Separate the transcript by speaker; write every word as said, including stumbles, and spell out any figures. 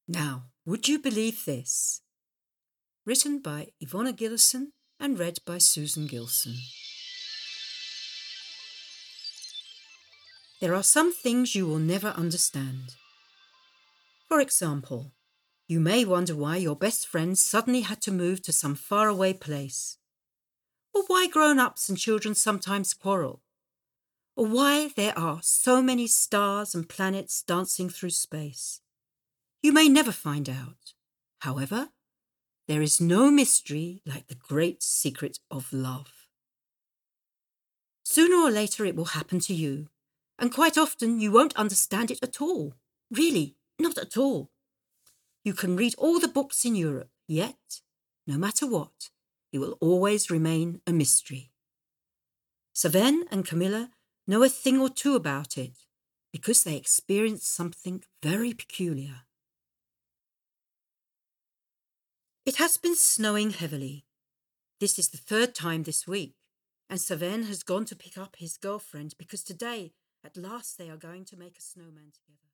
Speaker 1: Now, would you believe this? Written by Ivona Gillison and read by Susan Gilson. There are some things you will never understand. For example, you may wonder why your best friend suddenly had to move to some faraway place, or why grown-ups and children sometimes quarrel, or why there are so many stars and planets dancing through space. You may never find out. However, there is no mystery like the great secret of love. Sooner or later it will happen to you, and quite often you won't understand it at all. Really, not at all. You can read all the books in Europe, yet, no matter what, it will always remain a mystery. Saven and Camilla know a thing or two about it because they experienced something very peculiar. It has been snowing heavily. This is the third time this week, and Saven has gone to pick up his girlfriend because today, at last, they are going to make a snowman together.